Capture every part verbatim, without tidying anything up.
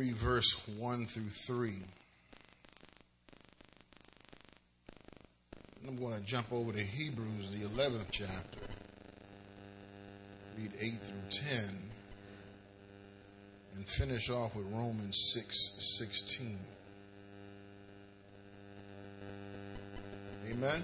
read verse one through three. I'm going to jump over to Hebrews, the eleventh chapter. Read eight through ten. And finish off with Romans six sixteen. Amen.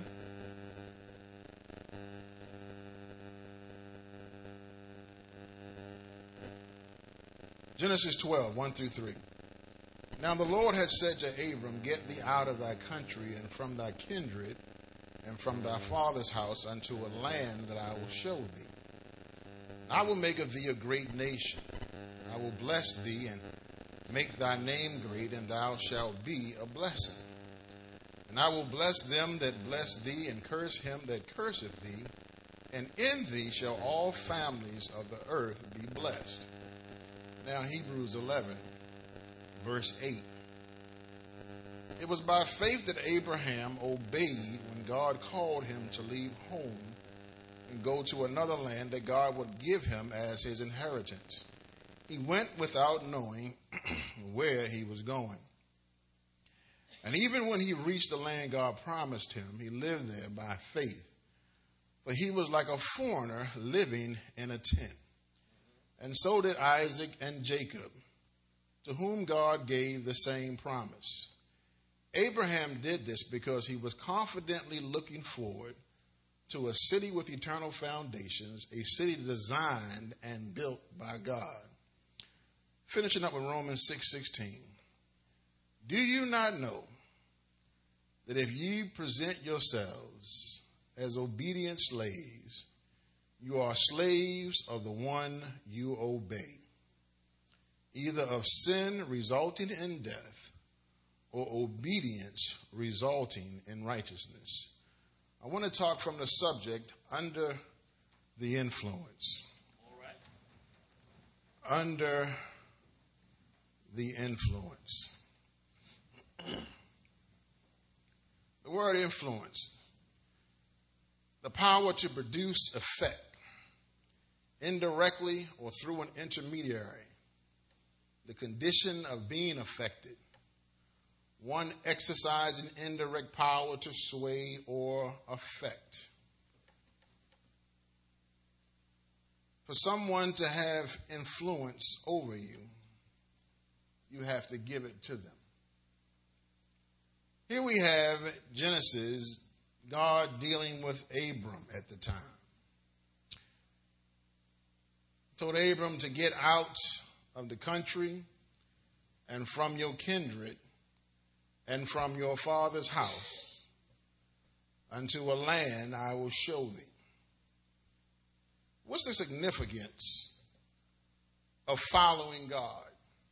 Genesis twelve, one through three. Now the Lord had said to Abram, get thee out of thy country and from thy kindred and from thy father's house unto a land that I will show thee. And I will make of thee a great nation. I will bless thee and make thy name great, and thou shalt be a blessing. And I will bless them that bless thee, and curse him that curseth thee. And in thee shall all families of the earth be blessed. Now Hebrews eleven, verse eight. It was by faith that Abraham obeyed when God called him to leave home and go to another land that God would give him as his inheritance. He went without knowing where he was going. And even when he reached the land God promised him, he lived there by faith. For he was like a foreigner living in a tent. And so did Isaac and Jacob, to whom God gave the same promise. Abraham did this because he was confidently looking forward to a city with eternal foundations, a city designed and built by God. Finishing up with Romans six sixteen. Do you not know that if ye present yourselves as obedient slaves, you are slaves of the one you obey, either of sin resulting in death or obedience resulting in righteousness? I want to talk from the subject, under the influence. All right. Under the influence. The word influence, the power to produce effect, indirectly or through an intermediary, the condition of being affected, one exercising indirect power to sway or affect. For someone to have influence over you, you have to give it to them. Here we have Genesis, God dealing with Abram at the time. He told Abram to get out of the country and from your kindred and from your father's house unto a land I will show thee. What's the significance of following God?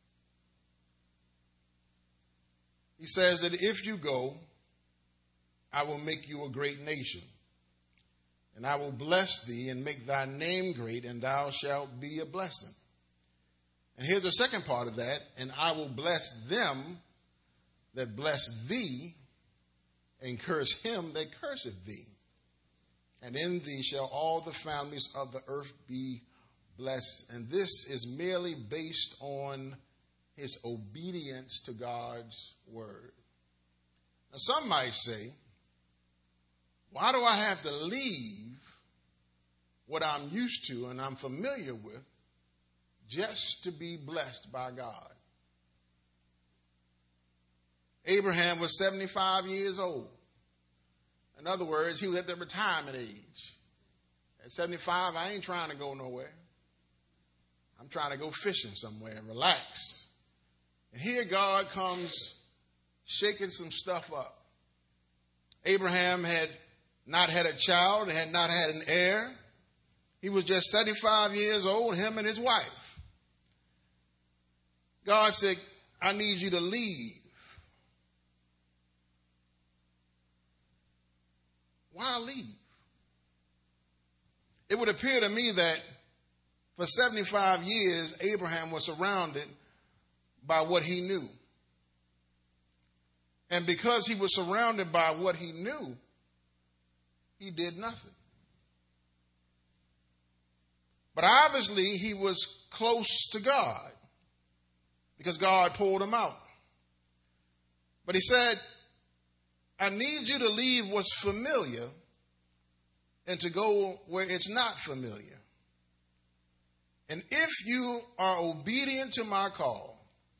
He says that if you go, I will make you a great nation, and I will bless thee and make thy name great, and thou shalt be a blessing. And here's the second part of that, and I will bless them that bless thee, and curse him that curseth thee. And in thee shall all the families of the earth be blessed. And this is merely based on his obedience to God's word. Now, some might say, why do I have to leave what I'm used to and I'm familiar with just to be blessed by God? Abraham was seventy-five years old. In other words, he was at the retirement age. At seventy-five, I ain't trying to go nowhere. I'm trying to go fishing somewhere and relax. And here God comes shaking some stuff up. Abraham had not had a child, had not had an heir. He was just seventy-five years old, him and his wife. God said, I need you to leave. Why leave? It would appear to me that for seventy-five years, Abraham was surrounded by what he knew. And because he was surrounded by what he knew, he did nothing. But obviously, he was close to God, because God pulled him out. But he said, I need you to leave what's familiar and to go where it's not familiar. And if you are obedient to my call,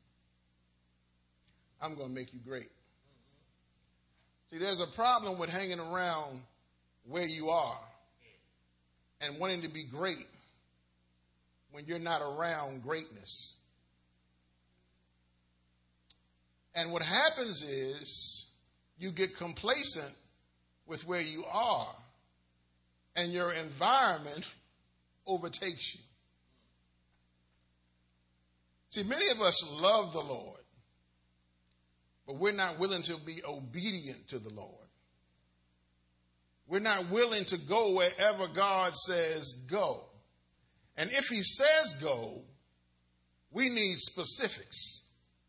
I'm going to make you great. See, there's a problem with hanging around where you are and wanting to be great when you're not around greatness. And what happens is you get complacent with where you are and your environment overtakes you. See, many of us love the Lord, but we're not willing to be obedient to the Lord. We're not willing to go wherever God says go. And if he says go, we need specifics.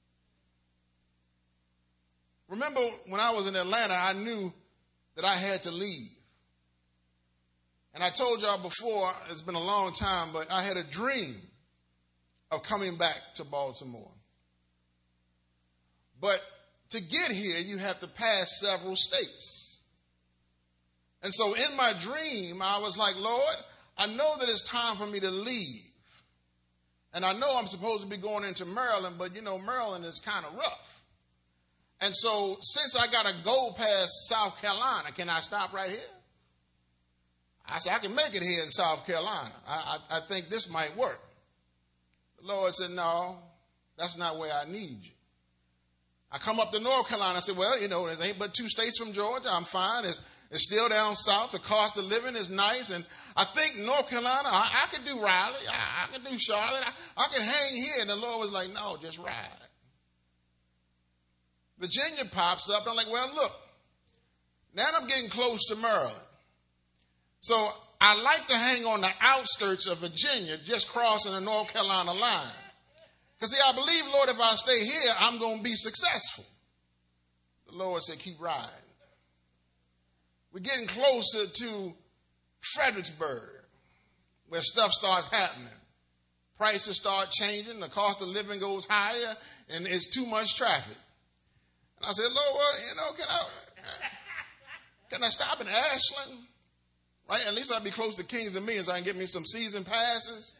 Remember when I was in Atlanta, I knew that I had to leave. And I told y'all before, it's been a long time, but I had a dream of coming back to Baltimore. But to get here, you have to pass several states. And so in my dream, I was like, Lord, I know that it's time for me to leave. And I know I'm supposed to be going into Maryland, but you know, Maryland is kind of rough. And so since I got to go past South Carolina, can I stop right here? I said, I can make it here in South Carolina. I, I, I think this might work. The Lord said, no, that's not where I need you. I come up to North Carolina. I said, well, you know, it ain't but two states from Georgia. I'm fine. It's, it's still down south. The cost of living is nice. And I think North Carolina, I, I could do Raleigh. I, I could do Charlotte. I, I could hang here. And the Lord was like, no, just ride. Virginia pops up. I'm like, well, look, now I'm getting close to Maryland. So I like to hang on the outskirts of Virginia, just crossing the North Carolina line. Because, see, I believe, Lord, if I stay here, I'm going to be successful. The Lord said, keep riding. We're getting closer to Fredericksburg, where stuff starts happening. Prices start changing, the cost of living goes higher, and it's too much traffic. And I said, Lord, well, you know, can I, can I stop in Ashland? Right? At least I'll be close to Kings and Millions. I can get me some season passes.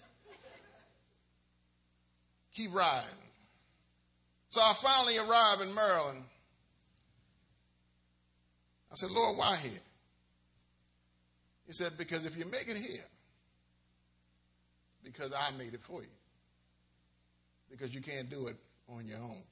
Keep riding. So I finally arrive in Maryland. I said, Lord, why here? He said, because if you make it here, because I made it for you. Because you can't do it on your own.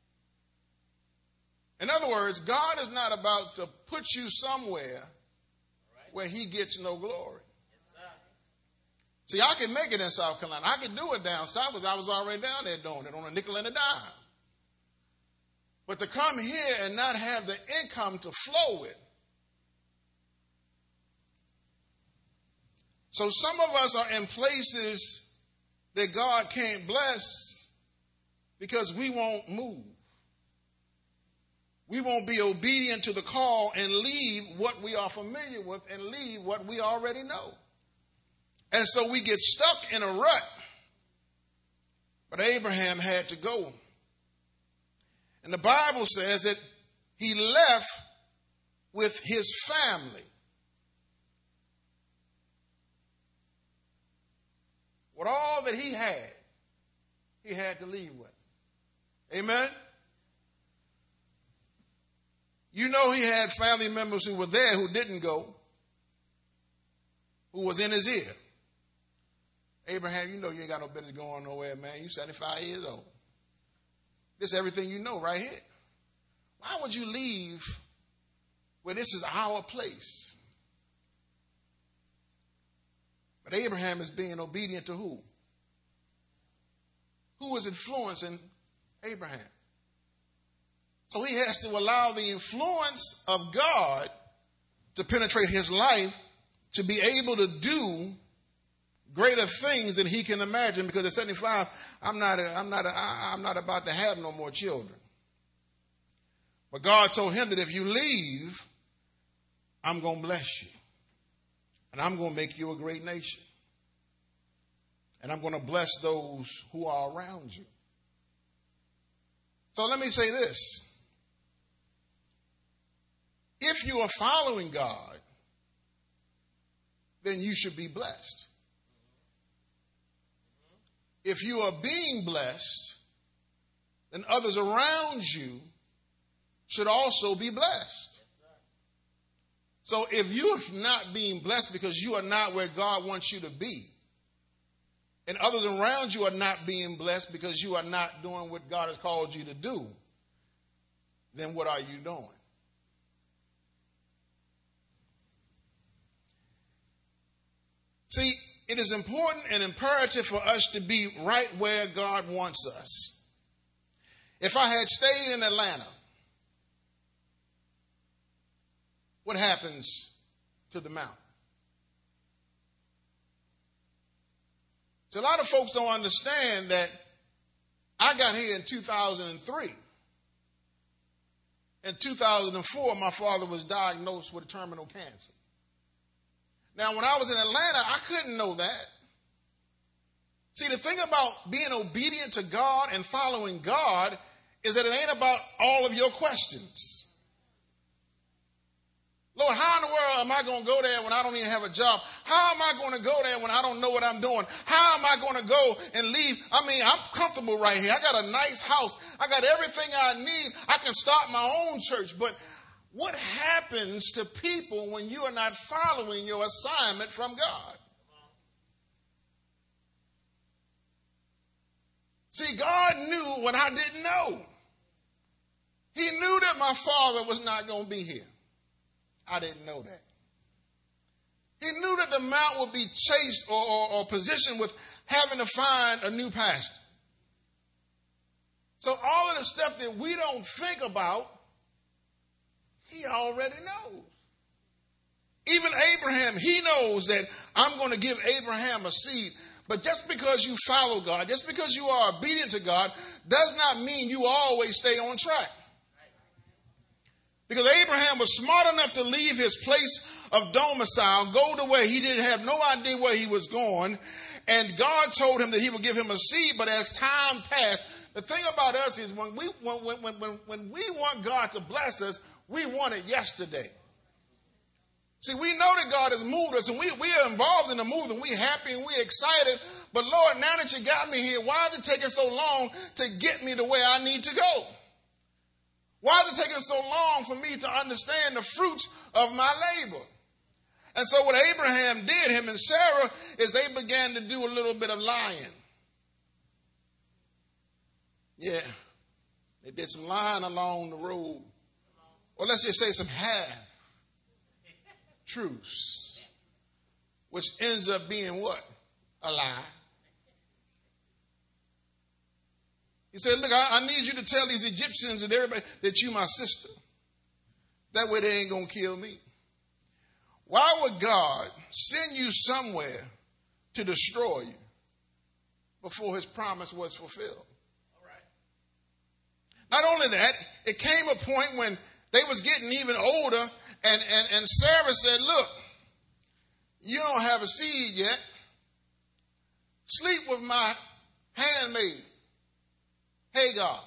In other words, God is not about to put you somewhere where he gets no glory. See, I can make it in South Carolina. I can do it down south because I was already down there doing it on a nickel and a dime. But to come here and not have the income to flow with. So some of us are in places that God can't bless because we won't move. We won't be obedient to the call and leave what we are familiar with and leave what we already know. And so we get stuck in a rut. But Abraham had to go. And the Bible says that he left with his family. With all that he had, he had to leave with. Amen? You know he had family members who were there who didn't go, who was in his ear. Abraham, you know you ain't got no business going nowhere, man. You seventy-five years old. This is everything you know right here. Why would you leave where this is our place? But Abraham is being obedient to who? Who is influencing Abraham? So he has to allow the influence of God to penetrate his life to be able to do greater things than he can imagine. Because at seventy-five, I'm not, a, I'm not, a, I'm not about to have no more children. But God told him that if you leave, I'm going to bless you. And I'm going to make you a great nation. And I'm going to bless those who are around you. So let me say this. If you are following God, then you should be blessed. If you are being blessed, then others around you should also be blessed. So if you're not being blessed because you are not where God wants you to be, and others around you are not being blessed because you are not doing what God has called you to do, then what are you doing? See, it is important and imperative for us to be right where God wants us. If I had stayed in Atlanta, what happens to the mountain? So a lot of folks don't understand that I got here in two thousand three. In two thousand four, my father was diagnosed with terminal cancer. Now, when I was in Atlanta, I couldn't know that. See, the thing about being obedient to God and following God is that it ain't about all of your questions. Lord, how in the world am I going to go there when I don't even have a job? How am I going to go there when I don't know what I'm doing? How am I going to go and leave? I mean, I'm comfortable right here. I got a nice house. I got everything I need. I can start my own church. But what happens to people when you are not following your assignment from God? See, God knew what I didn't know. He knew that my father was not going to be here. I didn't know that. He knew that the mount would be chased or, or, or positioned with having to find a new pastor. So all of the stuff that we don't think about, he already knows. Even Abraham, he knows that I'm going to give Abraham a seed. But just because you follow God, just because you are obedient to God, does not mean you always stay on track. Because Abraham was smart enough to leave his place of domicile, go to where he didn't have no idea where he was going. And God told him that he would give him a seed. But as time passed, the thing about us is when we, when, when, when, when we want God to bless us, we want it yesterday. See, we know that God has moved us and we, we are involved in the move and we're happy and we're excited. But Lord, now that you got me here, why is it taking so long to get me to where I need to go? Why is it taking so long for me to understand the fruits of my labor? And so what Abraham did, him and Sarah, is they began to do a little bit of lying. Yeah, they did some lying along the road. Or let's just say some half truths, which ends up being what? A lie. He said, look, I, I need you to tell these Egyptians and everybody that you my sister. That way they ain't going to kill me. Why would God send you somewhere to destroy you before his promise was fulfilled? All right. Not only that, it came a point when they was getting even older and, and, and Sarah said, look, you don't have a seed yet. Sleep with my handmaid, Hagar.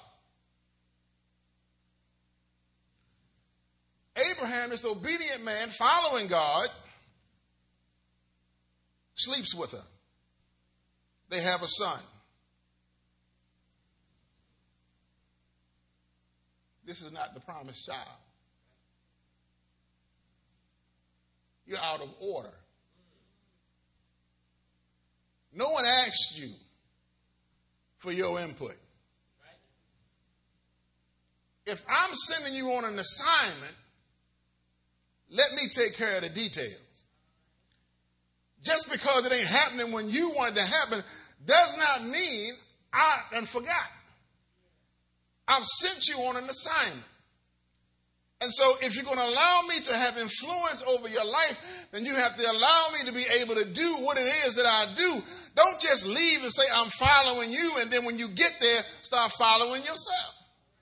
Abraham, this obedient man following God, sleeps with her. They have a son. This is not the promised child. You're out of order. No one asked you for your input. If I'm sending you on an assignment, let me take care of the details. Just because it ain't happening when you want it to happen does not mean I done forgot. I've sent you on an assignment. And so if you're going to allow me to have influence over your life, then you have to allow me to be able to do what it is that I do. Don't just leave and say, I'm following you, and then when you get there, start following yourself.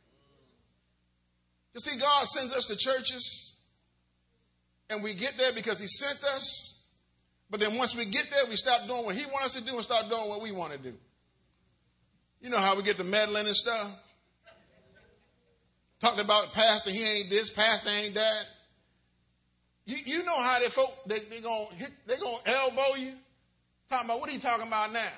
You see, God sends us to churches, and we get there because he sent us. But then once we get there, we stop doing what he wants us to do and start doing what we want to do. You know how we get to meddling and stuff? Talked about pastor, he ain't this, pastor ain't that. You, you know how they folk, they, they gonna hit, they gonna elbow you. Talking about, what are you talking about now?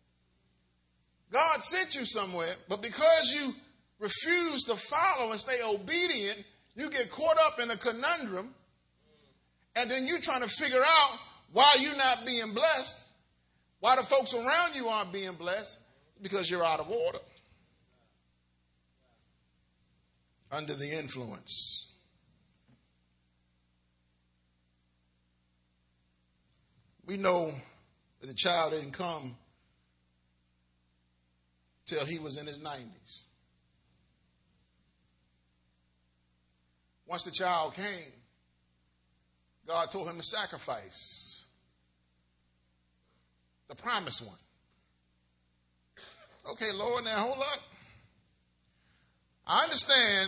God sent you somewhere, but because you refuse to follow and stay obedient, you get caught up in a conundrum, and then you're trying to figure out why you're not being blessed, why the folks around you aren't being blessed, because you're out of order. Under the influence. We know that the child didn't come till he was in his nineties. Once the child came, God told him to sacrifice the promised one. Okay, Lord, now hold up. I understand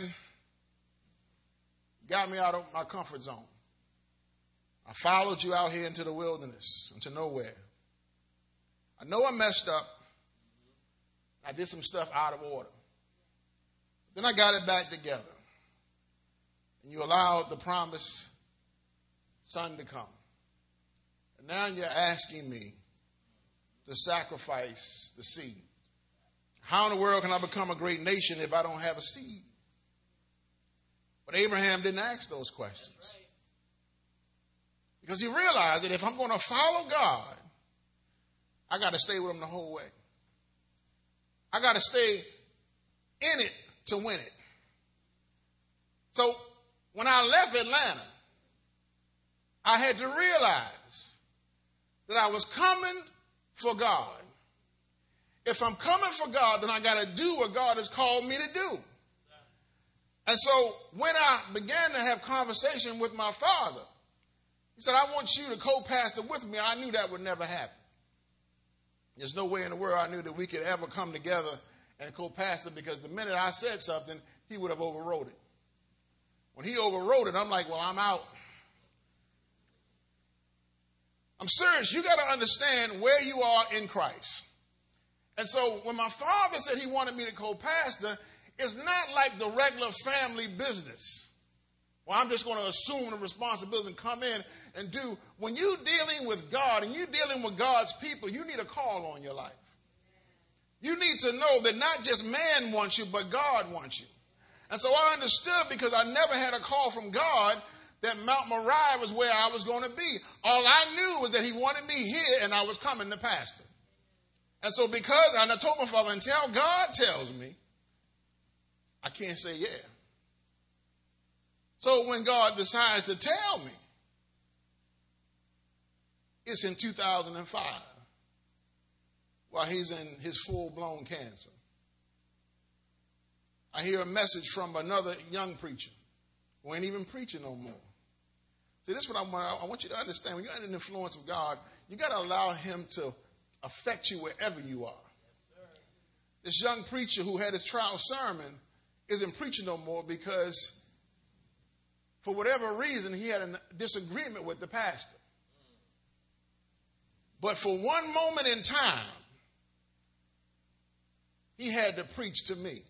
you got me out of my comfort zone. I followed you out here into the wilderness, into nowhere. I know I messed up. I did some stuff out of order. Then I got it back together. And you allowed the promised son to come. And now you're asking me to sacrifice the seed. How in the world can I become a great nation if I don't have a seed? But Abraham didn't ask those questions. Because he realized that if I'm going to follow God, I got to stay with him the whole way. I got to stay in it to win it. So when I left Atlanta, I had to realize that I was coming for God. If I'm coming for God, then I got to do what God has called me to do. And so when I began to have conversation with my father, he said, I want you to co-pastor with me. I knew that would never happen. There's no way in the world I knew that we could ever come together and co-pastor, because the minute I said something, he would have overrode it. When he overrode it, I'm like, well, I'm out. I'm serious. You got to understand where you are in Christ. And so when my father said he wanted me to co-pastor, it's not like the regular family business. Well, I'm just going to assume the responsibility and come in and do. When you're dealing with God and you're dealing with God's people, you need a call on your life. You need to know that not just man wants you, but God wants you. And so I understood, because I never had a call from God, that Mount Moriah was where I was going to be. All I knew was that he wanted me here and I was coming to pastor. And so because, and I told my father, until God tells me, I can't say yeah. So when God decides to tell me, it's in two thousand five, while he's in his full-blown cancer. I hear a message from another young preacher who ain't even preaching no more. See, this is what I want, I want you to understand. When you're under the influence of God, you got to allow him to affect you wherever you are. This young preacher who had his trial sermon isn't preaching no more because for whatever reason he had a disagreement with the pastor. But for one moment in time, he had to preach to me.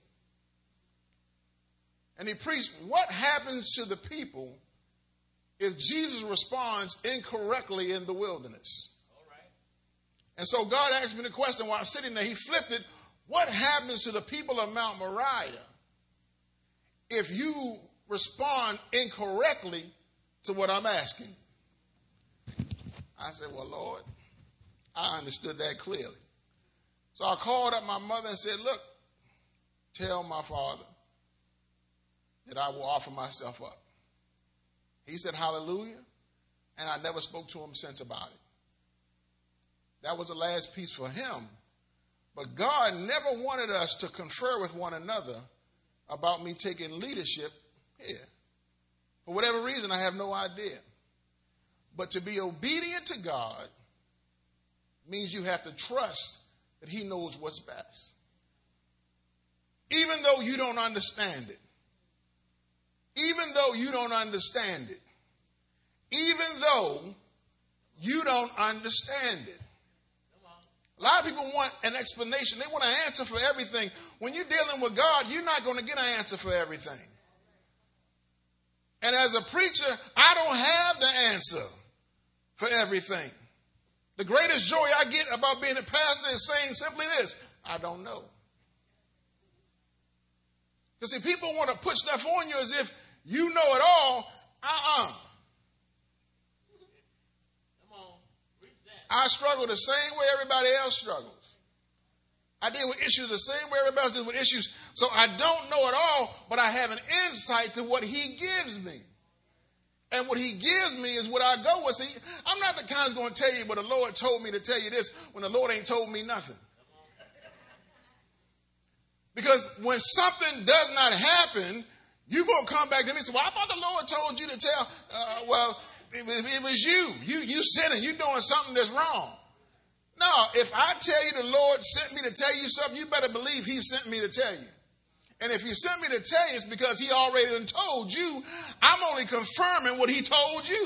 And he preached, what happens to the people if Jesus responds incorrectly in the wilderness? All right. And so God asked me the question while I was sitting there. He flipped it. What happens to the people of Mount Moriah if you respond incorrectly to what I'm asking? I said, well, Lord, I understood that clearly. So I called up my mother and said, look, tell my father that I will offer myself up. He said, hallelujah. And I never spoke to him since about it. That was the last piece for him. But God never wanted us to confer with one another about me taking leadership here. For whatever reason, I have no idea. But to be obedient to God means you have to trust that he knows what's best. Even though you don't understand it. Even though you don't understand it. Even though you don't understand it. A lot of people want an explanation. They want an answer for everything. When you're dealing with God, you're not going to get an answer for everything. And as a preacher, I don't have the answer for everything. The greatest joy I get about being a pastor is saying simply this: I don't know. Because see, people want to put stuff on you as if you know it all. Uh-uh. I struggle the same way everybody else struggles. I deal with issues the same way everybody else deals with issues. So I don't know it all, but I have an insight to what he gives me. And what he gives me is what I go with. See, I'm not the kind that's going to tell you, but the Lord told me to tell you this when the Lord ain't told me nothing. Because when something does not happen, you're going to come back to me and say, well, I thought the Lord told you to tell. Uh, well, it, it was you. You you sinning. You're doing something that's wrong. No, if I tell you the Lord sent me to tell you something, you better believe he sent me to tell you. And if he sent me to tell you, it's because he already done told you. I'm only confirming what he told you.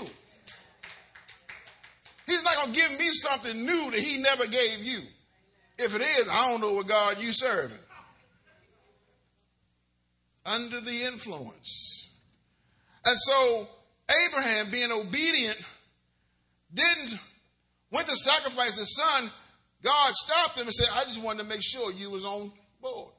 He's not going to give me something new that he never gave you. If it is, I don't know what God you serving. Under the influence. And so Abraham, being obedient, didn't went to sacrifice his son. God stopped him and said, I just wanted to make sure you was on board.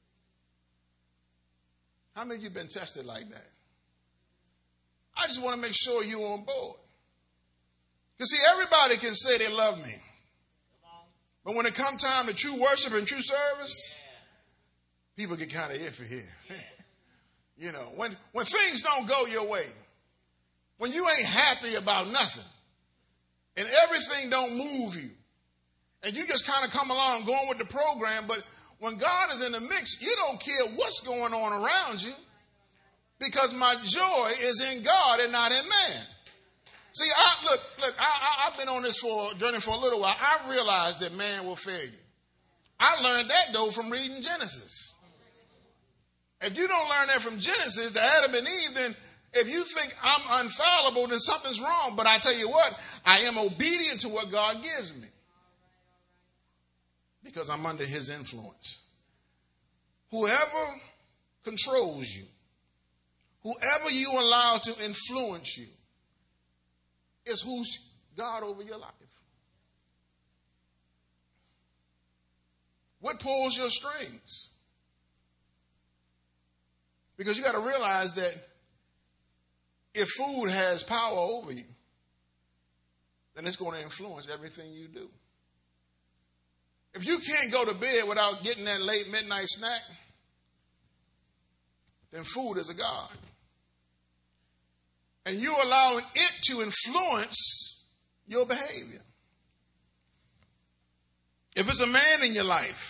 How many of you been tested like that? I just want to make sure you're on board. Because see, everybody can say they love me. But when it comes time to true worship and true service, people get kind of iffy here. You know, when, when things don't go your way, when you ain't happy about nothing, and everything don't move you, and you just kind of come along going with the program, but when God is in the mix, you don't care what's going on around you, because my joy is in God and not in man. See, I, look, look, I, I, I've been on this for journey for a little while. I realized that man will fail you. I learned that, though, from reading Genesis. If you don't learn that from Genesis, the Adam and Eve, then if you think I'm unfallible, then something's wrong. But I tell you what, I am obedient to what God gives me. Because I'm under his influence. Whoever controls you, whoever you allow to influence you, is who's God over your life. What pulls your strings? Because you got to realize that if food has power over you, then it's going to influence everything you do. If you can't go to bed without getting that late midnight snack, then food is a god. And you're allowing it to influence your behavior. If it's a man in your life,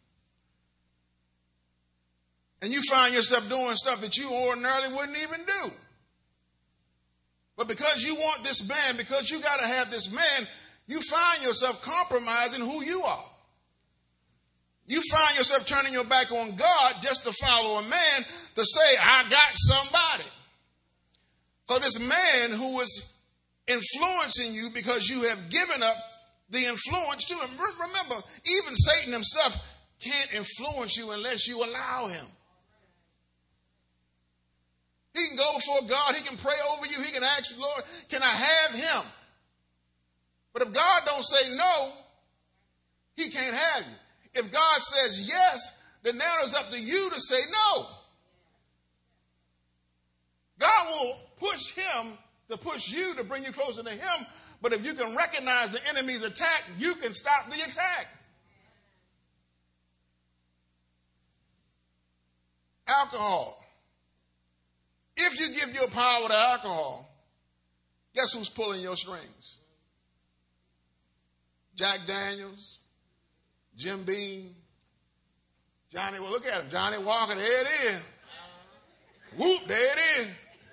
and you find yourself doing stuff that you ordinarily wouldn't even do, but because you want this man, because you got to have this man, you find yourself compromising who you are. You find yourself turning your back on God just to follow a man to say, I got somebody. So this man who is influencing you because you have given up the influence to him. Remember, even Satan himself can't influence you unless you allow him. He can go before God. He can pray over you. He can ask the Lord, can I have him? But if God don't say no, he can't have you. If God says yes, then now it's up to you to say no. God will push him to push you to bring you closer to him. But if you can recognize the enemy's attack, you can stop the attack. Alcohol. If you give your power to alcohol, guess who's pulling your strings? Jack Daniels, Jim Beam, Johnny, well, look at him, Johnny Walker, there it is. Whoop, there it is.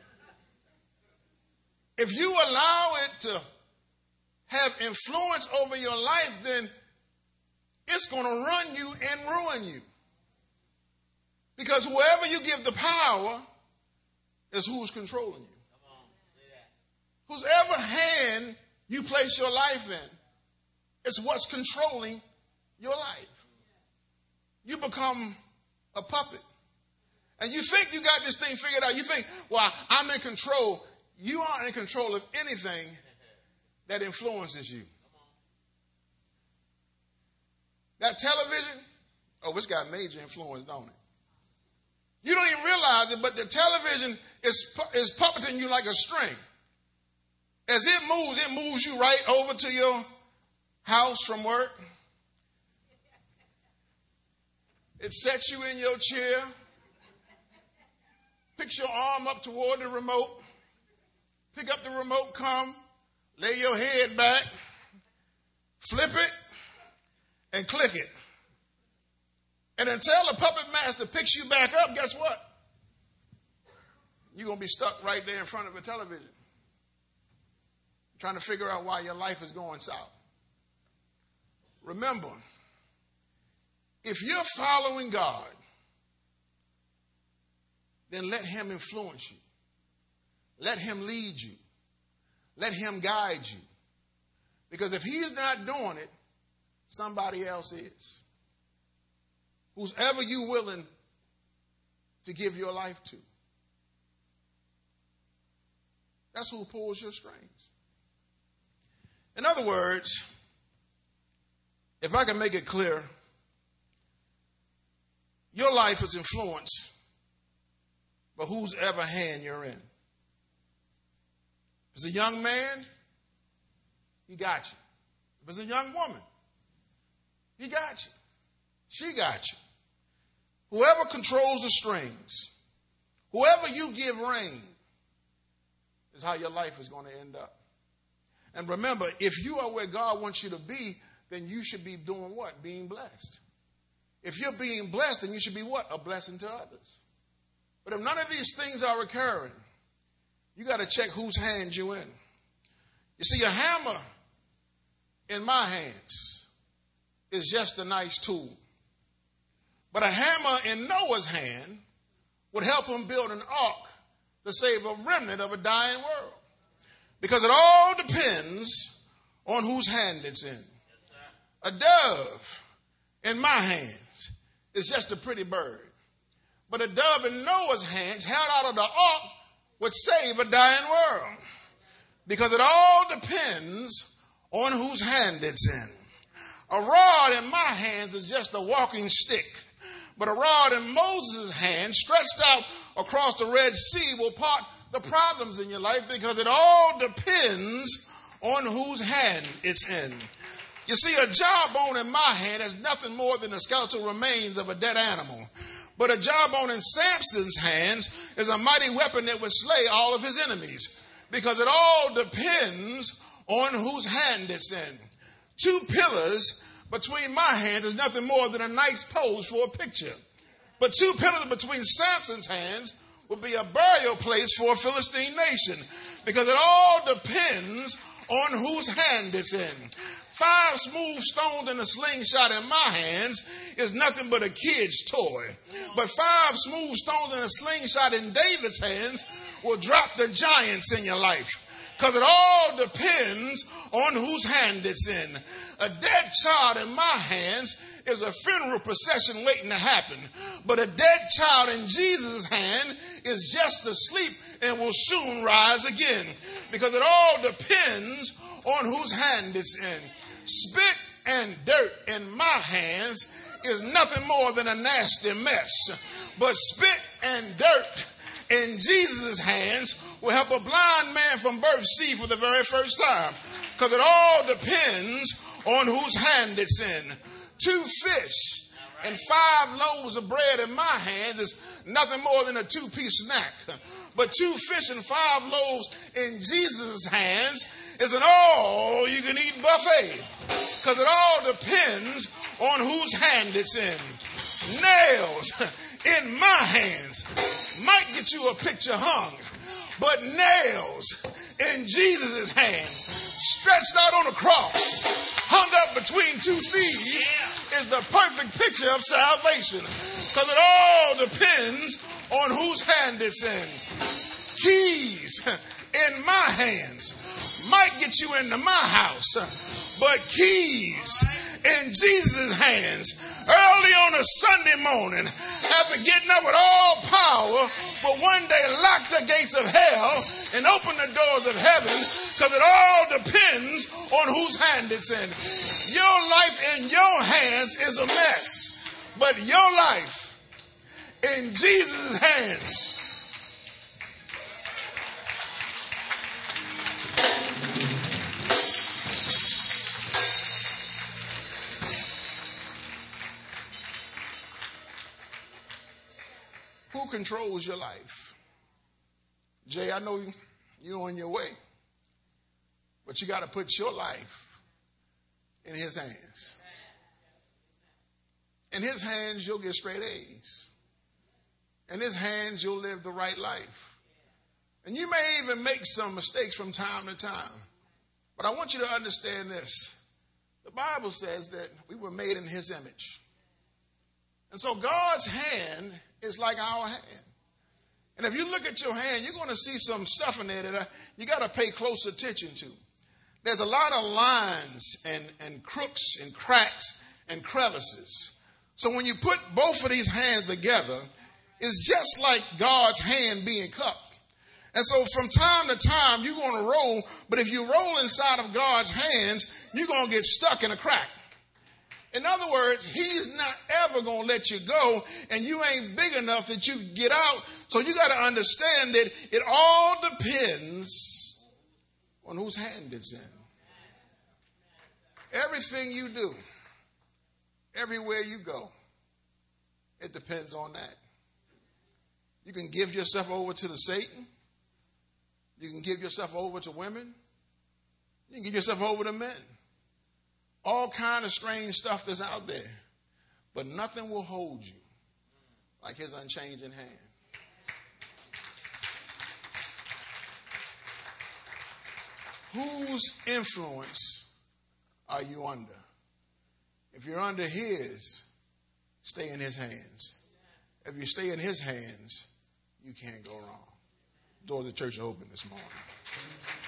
If you allow it to have influence over your life, then it's going to run you and ruin you. Because whoever you give the power is who's controlling you. Whosever hand you place your life in is what's controlling your life. You become a puppet. And you think you got this thing figured out. You think, well, I'm in control. You aren't in control of anything that influences you. That television, oh, it's got major influence, don't it? You don't even realize it, but the television is, is puppeting you like a string. As it moves, it moves you right over to your house from work. It sets you in your chair, picks your arm up toward the remote, pick up the remote, come, lay your head back, flip it, and click it. And until the puppet master picks you back up, guess what? You're going to be stuck right there in front of a television, trying to figure out why your life is going south. Remember, if you're following God, then let him influence you. Let him lead you. Let him guide you. Because if he's not doing it, somebody else is. Who's ever you willing to give your life to. That's who pulls your strings. In other words, if I can make it clear, your life is influenced by whose ever hand you're in. If it's a young man, he got you. If it's a young woman, he got you. She got you. Whoever controls the strings, whoever you give rein, is how your life is going to end up. And remember, if you are where God wants you to be, then you should be doing what? Being blessed. If you're being blessed, then you should be what? A blessing to others. But if none of these things are occurring, you got to check whose hand you're in. You see, a hammer in my hands is just a nice tool. But a hammer in Noah's hand would help him build an ark to save a remnant of a dying world. Because it all depends on whose hand it's in. A dove in my hands is just a pretty bird. But a dove in Noah's hands held out of the ark would save a dying world. Because it all depends on whose hand it's in. A rod in my hands is just a walking stick. But a rod in Moses' hand stretched out across the Red Sea will part the problems in your life, because it all depends on whose hand it's in. You see, a jawbone in my hand is nothing more than the skeletal remains of a dead animal. But a jawbone in Samson's hands is a mighty weapon that would slay all of his enemies. Because it all depends on whose hand it's in. Two pillars between my hands is nothing more than a nice pose for a picture. But two pillars between Samson's hands would be a burial place for a Philistine nation. Because it all depends on whose hand it's in. Five smooth stones in a slingshot in my hands is nothing but a kid's toy. But five smooth stones in a slingshot in David's hands will drop the giants in your life. Because it all depends on whose hand it's in. A dead child in my hands is a funeral procession waiting to happen. But a dead child in Jesus' hand is just asleep and will soon rise again. Because it all depends on whose hand it's in. Spit and dirt in my hands is nothing more than a nasty mess. But spit and dirt in Jesus' hands will help a blind man from birth see for the very first time. Because it all depends on whose hand it's in. Two fish and five loaves of bread in my hands is nothing more than a two-piece snack. But two fish and five loaves in Jesus' hands is an all-you-can-eat buffet. Because it all depends on whose hand it's in. Nails in my hands might get you a picture hung. But nails in Jesus' hand, stretched out on a cross, hung up between two thieves, is the perfect picture of salvation. Because it all depends on whose hand it's in. Keys in my hands might get you into my house, but keys in Jesus' hands early on a Sunday morning after getting up with all power, but one day lock the gates of hell and open the doors of heaven, because it all depends on whose hand it's in. Your life in your hands is a mess, but your life in Jesus' hands. Who controls your life? Jay, I know you're on your way, but you got to put your life in his hands. In his hands, you'll get straight A's. In his hands, you'll live the right life. And you may even make some mistakes from time to time. But I want you to understand this. The Bible says that we were made in his image. And so God's hand is like our hand. And if you look at your hand, you're going to see some stuff in there that you got to pay close attention to. There's a lot of lines and, and crooks and cracks and crevices. So when you put both of these hands together, it's just like God's hand being cupped. And so from time to time, you're going to roll, but if you roll inside of God's hands, you're going to get stuck in a crack. In other words, he's not ever going to let you go, and you ain't big enough that you get out. So you got to understand that it all depends on whose hand it's in. Everything you do, everywhere you go, it depends on that. You can give yourself over to the Satan. You can give yourself over to women. You can give yourself over to men. All kind of strange stuff that's out there. But nothing will hold you like his unchanging hand. Whose influence are you under? If you're under his, stay in his hands. If you stay in his hands, you can't go wrong. Doors of the church are open this morning.